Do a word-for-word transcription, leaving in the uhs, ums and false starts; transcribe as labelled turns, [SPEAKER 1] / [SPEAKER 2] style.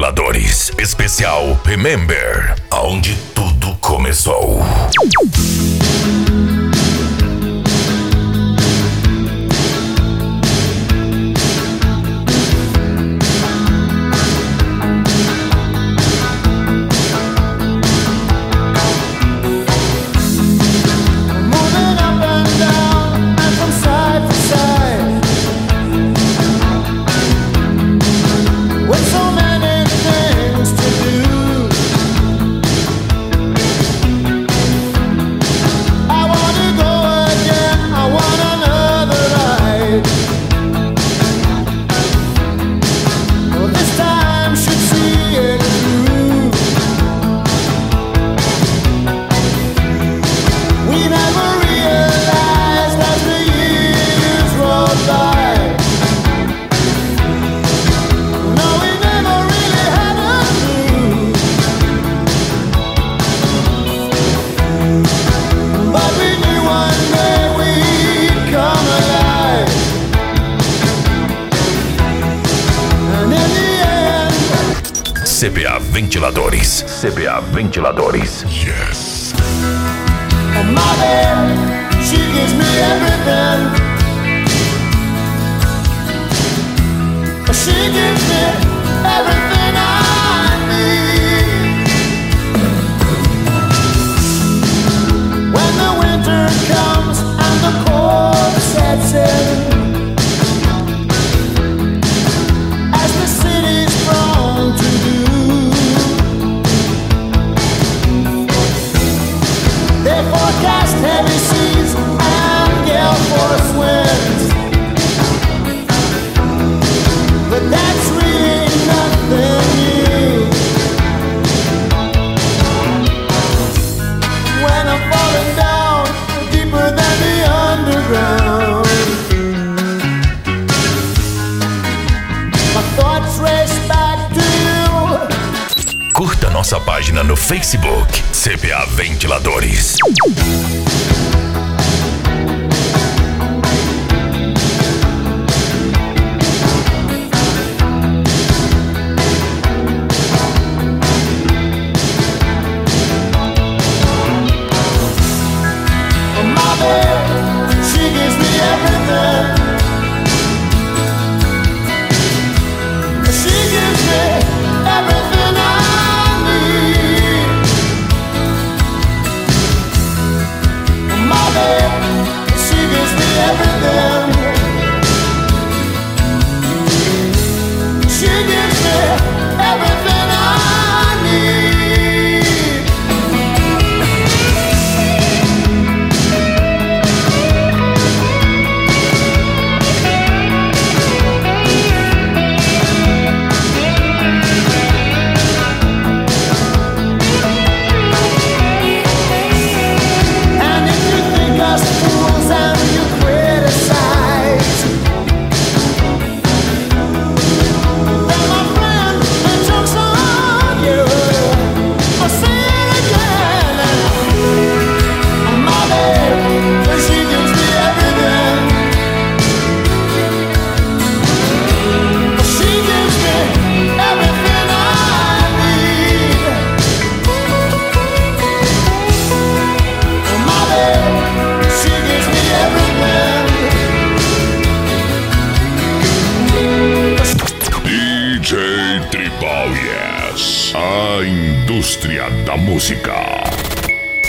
[SPEAKER 1] Ventiladores. Especial Remember, aonde tudo começou. C B A Ventiladores. C B A Ventiladores. Yes.
[SPEAKER 2] Oh, my baby, she gives me everything. She gives me everything I need. When the winter comes and the cold sets in, as the city's prone to do, they forecast heavy seas and gale force winds. But that's really nothing new. When I'm falling down deeper than the underground, my thoughts race back to you.
[SPEAKER 1] Curta nossa página no Facebook, C B A Ventiladores.
[SPEAKER 2] She gives me everything. She gives me everything I need. My baby, she gives me everything. She gives me everything I need.
[SPEAKER 1] D J Tribal Yes, a indústria da música.